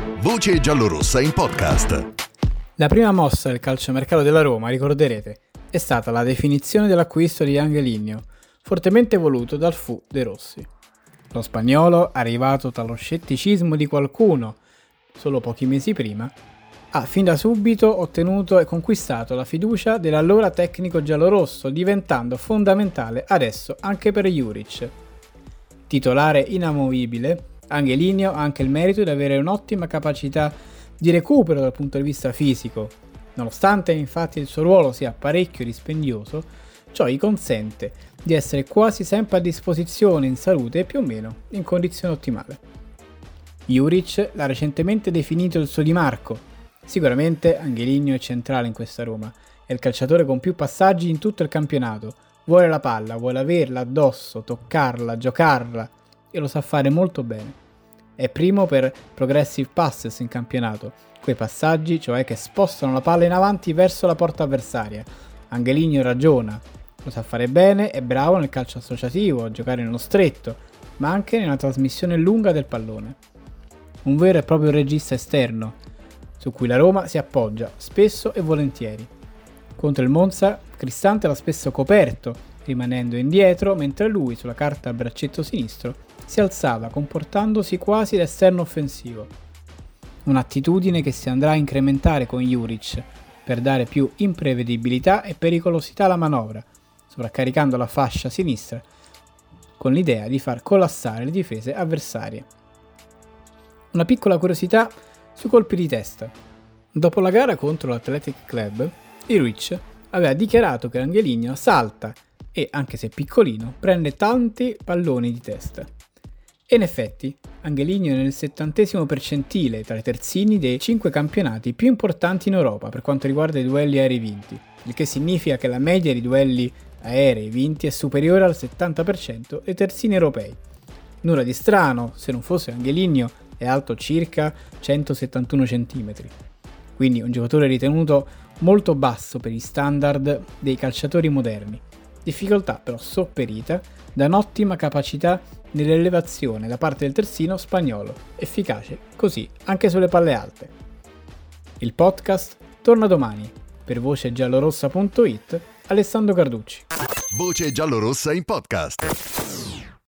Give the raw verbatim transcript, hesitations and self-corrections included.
Voce giallorossa in podcast. La prima mossa del calciomercato della Roma, ricorderete, è stata la definizione dell'acquisto di Angelino, fortemente voluto dal F U dei Rossi. Lo spagnolo, arrivato dallo scetticismo di qualcuno solo pochi mesi prima, ha fin da subito ottenuto e conquistato la fiducia dell'allora tecnico giallorosso, diventando fondamentale adesso anche per Juric. Titolare inamovibile, Angelino ha anche il merito di avere un'ottima capacità di recupero dal punto di vista fisico. Nonostante infatti il suo ruolo sia parecchio dispendioso, ciò gli consente di essere quasi sempre a disposizione in salute e più o meno in condizione ottimale. Juric l'ha recentemente definito il suo Di Marco. Sicuramente Angelino è centrale in questa Roma, è il calciatore con più passaggi in tutto il campionato, vuole la palla, vuole averla addosso, toccarla, giocarla e lo sa fare molto bene. È primo per progressive passes in campionato, quei passaggi cioè che spostano la palla in avanti verso la porta avversaria. Angelino ragiona, lo sa fare bene, è bravo nel calcio associativo, a giocare nello stretto, ma anche nella trasmissione lunga del pallone. Un vero e proprio regista esterno, su cui la Roma si appoggia spesso e volentieri. Contro il Monza, Cristante l'ha spesso coperto, rimanendo indietro, mentre lui, sulla carta al braccetto sinistro, si alzava comportandosi quasi da esterno offensivo. Un'attitudine che si andrà a incrementare con Juric, per dare più imprevedibilità e pericolosità alla manovra, sovraccaricando la fascia sinistra, con l'idea di far collassare le difese avversarie. Una piccola curiosità sui colpi di testa. Dopo la gara contro l'Athletic Club, Juric aveva dichiarato che Angelino salta e, anche se piccolino, prende tanti palloni di testa. E in effetti, Angelino è nel settantesimo percentile tra i terzini dei cinque campionati più importanti in Europa per quanto riguarda i duelli aerei vinti, il che significa che la media di duelli aerei vinti è superiore al settanta per cento dei terzini europei. Nulla di strano, se non fosse Angelino è alto circa centosettantuno centimetri, quindi un giocatore ritenuto molto basso per gli standard dei calciatori moderni, difficoltà però sopperita da un'ottima capacità nell'elevazione da parte del terzino spagnolo, efficace così anche sulle palle alte. Il podcast torna domani. Per voce giallorossa punto it, Alessandro Carducci. Voce giallorossa in podcast.